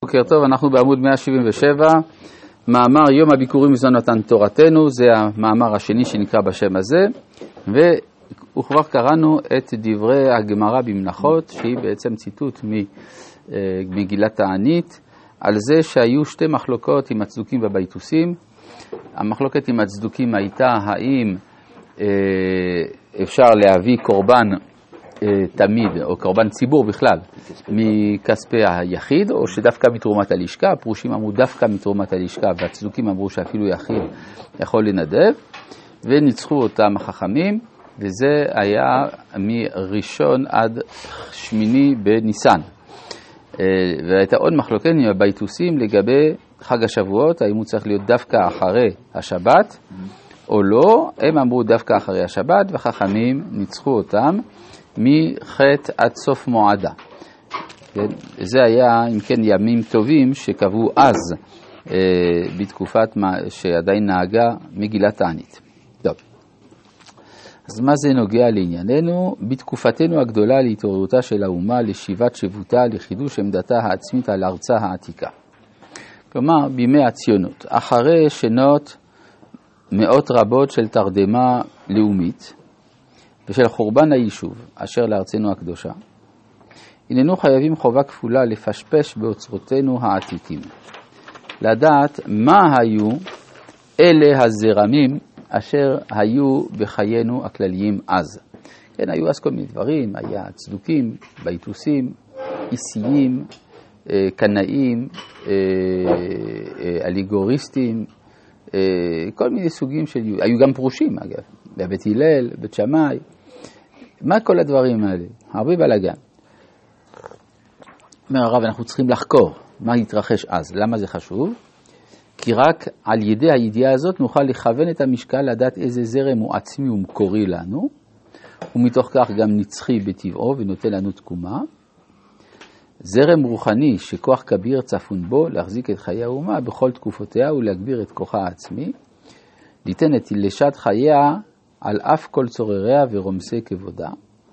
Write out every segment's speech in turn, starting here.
בוקר טוב, אנחנו בעמוד 177, מאמר יום הביקורים מזמן מתן תורתנו, זה המאמר השני שנקרא בשם הזה, וכבר קראנו את דברי הגמרא במנחות, שהיא בעצם ציטוט ממגילת תענית, על זה שהיו שתי מחלוקות עם הצדוקים והבייתוסים. המחלוקת עם הצדוקים הייתה האם אפשר להביא קורבן תמיד, או קורבן ציבור בכלל, מכספי היחיד, או שדווקא מתרומת הלשכה. הפרושים אמרו דווקא מתרומת הלשכה, והצדוקים אמרו שאפילו יחיד יכול לנדב, וניצחו אותם החכמים, וזה היה מראשון עד שמיני בניסן. והייתה עוד מחלוקת עם הבייתוסים לגבי חג השבועות, האם הוא צריך להיות דווקא אחרי השבת, או לא. הם אמרו דווקא אחרי השבת, וחכמים ניצחו אותם מחטא עד סוף מועדה. זה היה, אם כן, ימים טובים שקבעו אז, בתקופת שעדיין נהגה מגילת תענית. טוב. אז מה זה נוגע לענייננו? בתקופתנו הגדולה להתעוררותה של האומה, לשיבת שבותה, לחידוש עמדתה העצמית על ארצה העתיקה. כלומר, בימי הציונות, אחרי שנות מאות רבות של תרדמה לאומית, ושל חורבן היישוב אשר לארצנו הקדושה, הננו חייבים חובה כפולה לפשפש באוצרותינו העתיקים, לדעת מה היו אלה הזרמים אשר היו בחיינו הכלליים אז. כן, היו אז כל מיני דברים, היה צדוקים, בייתוסים, איסיים, קנאים, אליגוריסטים, כל מיני סוגים של... היו גם פרושים אגב, בבית הלל, בית שמאי. מה כל הדברים האלה? הרבה בלגן. אומר הרב, אנחנו צריכים לחקור מה התרחש אז. למה זה חשוב? כי רק על ידי הידיעה הזאת נוכל לכוון את המשקל, לדעת איזה זרם הוא עצמי ומקורי לנו, ומתוך כך גם נצחי בטבעו ונותן לנו תקומה. זרם רוחני שכוח כביר צפון בו להחזיק את חיי האומה בכל תקופותיה ולהגביר את כוחה העצמי, ליתן את תלשת חייה על אף כל צורריה ורומסי כבודה.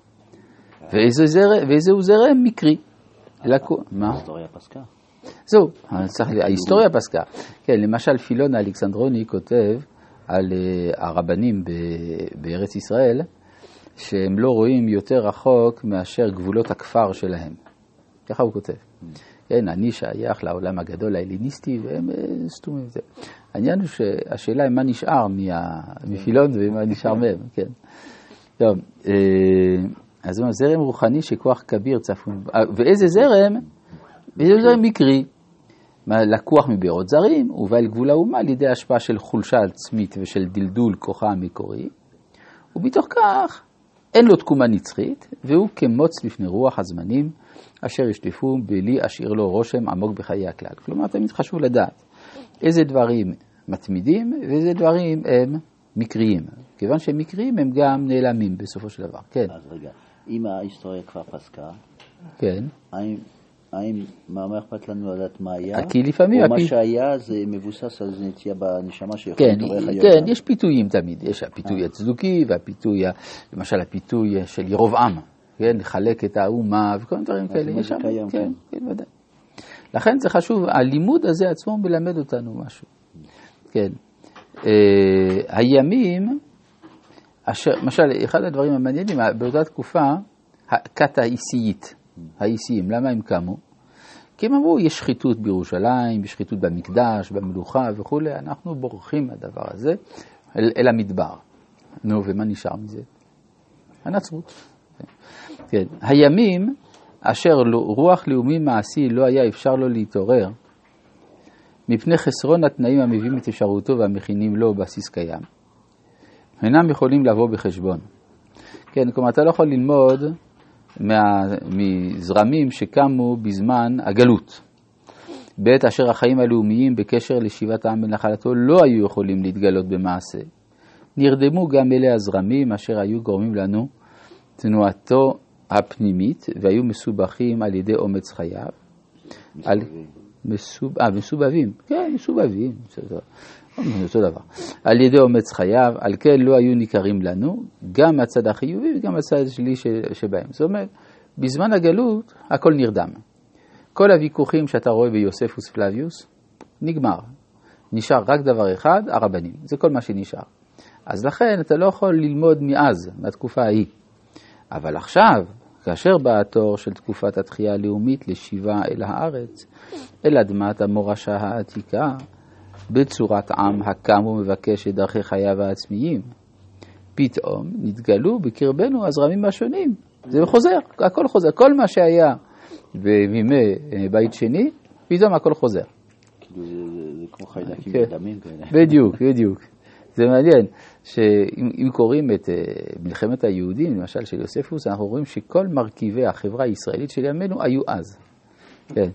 ואיזהו זרם מקרי. מה? ההיסטוריה פסקה. זהו, ההיסטוריה פסקה. כן, למשל פילון האלכסנדרוני כותב על הרבנים בארץ ישראל, שהם לא רואים יותר רחוק מאשר גבולות הכפר שלהם. ככה הוא כותב. כן, אני שייך לעולם הגדול ההליניסטי, והם סתומים את זה. העניין הוא שהשאלה היא מה נשאר מפילון ומה נשאר מהם, כן. טוב, אז הוא זרם רוחני שכוח כביר צפון. ואיזה זרם? איזה זרם מקרי? לקוח מבארות זרים, ובא אל גבול האומה על ידי השפעה של חולשה עצמית ושל דלדול כוחה המקורי, ובתוך כך אין לו תקומה נצחית, והוא כמוץ לפני רוח הזמנים, אשר ישטפו בלי אשאיר לו רושם עמוק בחיי הכלל. כלומר, תמיד חשוב לדעת איזה דברים מתמידים ואיזה דברים הם מקריים. כיוון שהם מקריים הם גם נעלמים בסופו של דבר. כן. אז רגע, אם ההיסטוריה כבר פסקה, כן. מה אכפת לנו לדעת מה היה? כי לפעמים... או מה שהיה זה מבוסס על זה נטייה בנשמה שיכול להתעורר היום. כן, יש פיתויים תמיד. יש הפיתוי הצדוקי והפיתוי, למשל הפיתוי של ירבעם. כן, לחלק את האומה וכל מיני דברים כאלה. יש שם, כן, כן, ודאי. לכן זה חשוב, הלימוד הזה עצמו מלמד אותנו משהו. כן. הימים, למשל, אחד הדברים המעניינים, באותה תקופה, הכת האיסיים, למה הם קמו? כי הם אמרו, יש שחיתות בירושלים, יש שחיתות במקדש, במלוכה וכו', אנחנו בורחים מהדבר הזה אל המדבר. נו, ומה נשאר מזה? הנצרות. כן. הימים, אשר רוח לאומי מעשי לא היה אפשר לו להתעורר, מפני חסרון התנאים המביאים את אפשרותו והמכינים לו בסיס קיים, אינם יכולים לבוא בחשבון. כן, כלומר, אתה לא יכול ללמוד מזרמים שקמו בזמן הגלות. בעת אשר החיים הלאומיים בקשר לשיבת העם בנחלתו לא היו יכולים להתגלות במעשה. נרדמו גם אלה הזרמים אשר היו גורמים לנו תנועתו הפנימית, והיו מסובכים על ידי אומץ חייו. מסובבים. כן, מסובבים. אותו דבר. על ידי אומץ חייו, על כן לא היו ניכרים לנו, גם מהצד החיובי וגם מהצד השלילי שבהם. זאת אומרת, בזמן הגלות הכל נרדם. כל הוויכוחים שאתה רואה ביוספוס פלביוס, נגמר. נשאר רק דבר אחד, הרבנים. זה כל מה שנשאר. אז לכן אתה לא יכול ללמוד מאז, מהתקופה ההיא. אבל עכשיו, כאשר בא התור של תקופת התחייה הלאומית לשיבה אל הארץ, אל אדמת המורשה העתיקה, בצורת עם הקם ומבקש את דרכי חייו העצמיים, פתאום נתגלו בקרבנו הזרמים השונים. זה חוזר, הכל חוזר. כל מה שהיה בימי בית שני, פתאום הכל חוזר. כאילו זה כמו חיידקים בדמים כאלה. בדיוק, בדיוק. זה מעניין שאם קוראים את מלחמת היהודים, למשל של יוספוס, אנחנו רואים שכל מרכיבי החברה הישראלית של ימינו היו אז. כן.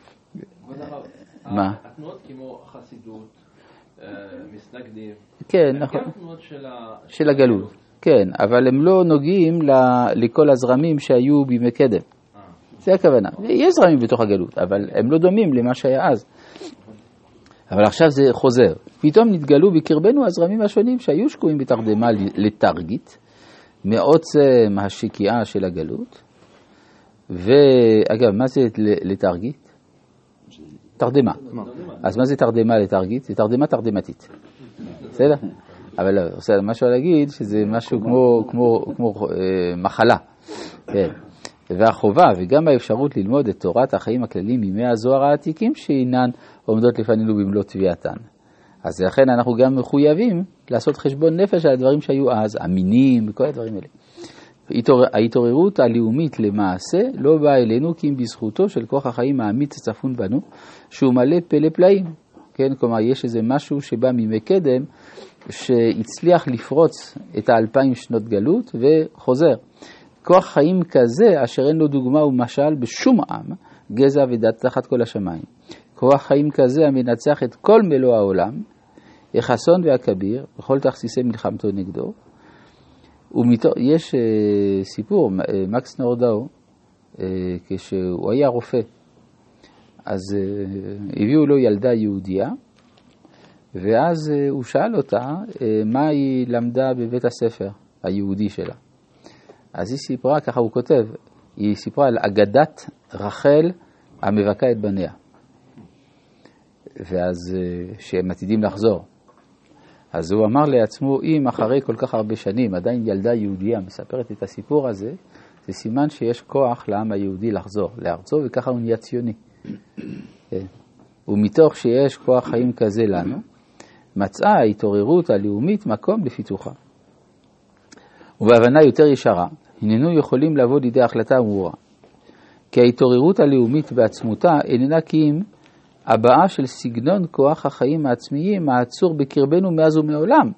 מה? התנועות כמו חסידות, מסנגדים, כן, נכון. גם התנועות של הגלות. כן, אבל הם לא נוגעים לכל הזרמים שהיו בימי קדם. זה הכוונה. יש זרמים בתוך הגלות, אבל הם לא דומים למה שהיה אז. אבל עכשיו זה חוזר. פתאום נתגלו בקרבנו הזרמים השונים שהיו שקועים בתרדמה לתרגית, מעוצם השקיעה של הגלות. ואגב, מה זה לתרגית? תרדמה. אז מה זה תרדמה לתרגית? זה תרדמה תרדמתית. בסדר? אבל מה שאתה להגיד שזה משהו כמו מחלה. כן. והחובה וגם האפשרות ללמוד את תורת החיים הכלליים מימי הזוהר העתיקים שאינן עומדות לפנינו במלוא תביעתן. אז לכן אנחנו גם מחויבים לעשות חשבון נפש על הדברים שהיו אז, המינים וכל הדברים האלה. ההתעוררות הלאומית למעשה לא באה אלינו כי אם בזכותו של כוח החיים האמיץ הצפון בנו, שהוא מלא פלא פלאים. כן? כלומר, יש איזה משהו שבא מימי קדם, שהצליח לפרוץ את 2000 שנות גלות וחוזר. כוח חיים כזה, אשר אין לו דוגמה ומשל בשום עם, גזע ודת תחת כל השמיים. כוח חיים כזה המנצח את כל מלוא העולם, החסון והכביר, בכל תכסיסי מלחמתו נגדו. יש סיפור, מקס נורדאו, כשהוא היה רופא, אז הביאו לו ילדה יהודייה, ואז הוא שאל אותה מה היא למדה בבית הספר היהודי שלה. אז היא סיפרה, ככה הוא כותב, היא סיפרה על אגדת רחל המבכה את בניה. ואז שהם עתידים לחזור. אז הוא אמר לעצמו, אם אחרי כל כך הרבה שנים עדיין ילדה יהודייה מספרת את הסיפור הזה, זה סימן שיש כוח לעם היהודי לחזור לארצו, וככה הוא נהיה ציוני. ומתוך שיש כוח חיים כזה לנו, מצאה ההתעוררות הלאומית מקום לפיתוחה. ובהבנה יותר ישרה, הננו יכולים לבוא לידי החלטה אמורה. כי ההתעוררות הלאומית בעצמותה איננה כי אם הבאה של סגנון כוח החיים העצמיים העצור בקרבנו מאז ומעולם.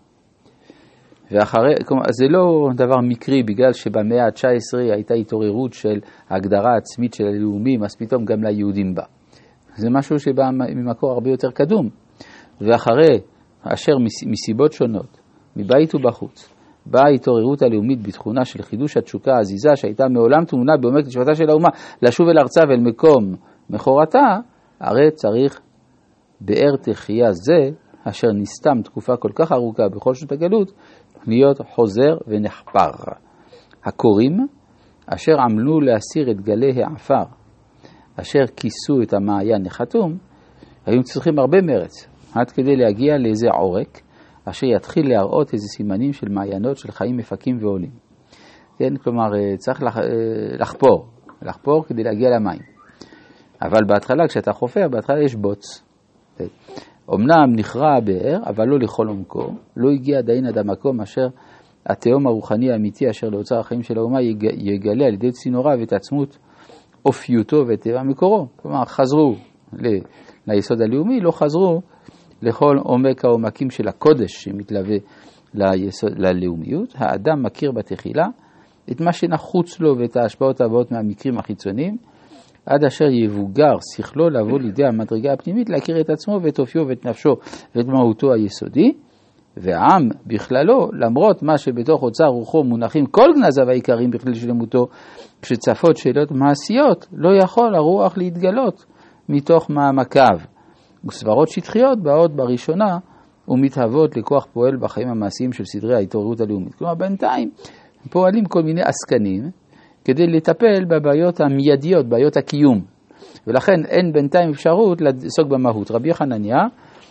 זה לא דבר מקרי בגלל שבמאה ה-19 הייתה התעוררות של ההגדרה העצמית של הלאומים, אז פתאום גם ליהודים בא. זה משהו שבא ממקור הרבה יותר קדום. ואחרי אשר מסיבות שונות, מבית ובחוץ, באה ההתעוררות הלאומית בתכונה של חידוש התשוקה העזיזה שהייתה מעולם תמונה בעומק נשמתה של האומה לשוב אל ארצה ואל מקום מחורתה, הרי צריך באר תחייה זה, אשר נסתם תקופה כל כך ארוכה בכל שנות הגלות, להיות חוזר ונחפר. הקוראים, אשר עמלו להסיר את גלי העפר, אשר כיסו את המעיין החתום, היו צריכים הרבה מרץ, עד כדי להגיע לאיזה עורק, אשר יתחיל להראות איזה סימנים של מעיינות של חיים מפקים ועולים. כן, כלומר, צריך לחפור כדי להגיע למים. אבל בהתחלה, כשאתה חופר, בהתחלה יש בוץ. אמנם נכרע הבאר, אבל לא לכל עומקו, לא הגיע עדיין עד המקום אשר התהום הרוחני האמיתי אשר לאוצר החיים של האומה יגלה על ידי צינוריו את עצמות אופיותו וטבע מקורו. כלומר, חזרו ליסוד הלאומי, לא חזרו לכל עומק העומקים של הקודש שמתלווה ללאומיות. האדם מכיר בתחילה את מה שנחוץ לו ואת ההשפעות הבאות מהמקרים החיצוניים, עד אשר יבוגר שכלו לבוא לידי המדרגה הפנימית, להכיר את עצמו ואת אופיו ואת נפשו ואת מהותו היסודי, והעם בכללו, למרות מה שבתוך אוצר רוחו מונחים כל גנזיו העיקריים בכלל שלמותו, כשצפות שאלות מעשיות, לא יכול הרוח להתגלות מתוך מעמקיו. וסברות שטחיות באות בראשונה ומתהוות לכוח פועל בחיים המעשיים של סדרי ההתעוררות הלאומית. כלומר, בינתיים פועלים כל מיני עסקנים, כדי לטפל בבעיות המיידיות, בעיות הקיום, ולכן אין בינתיים אפשרות לעסוק במהות. רבי חנניה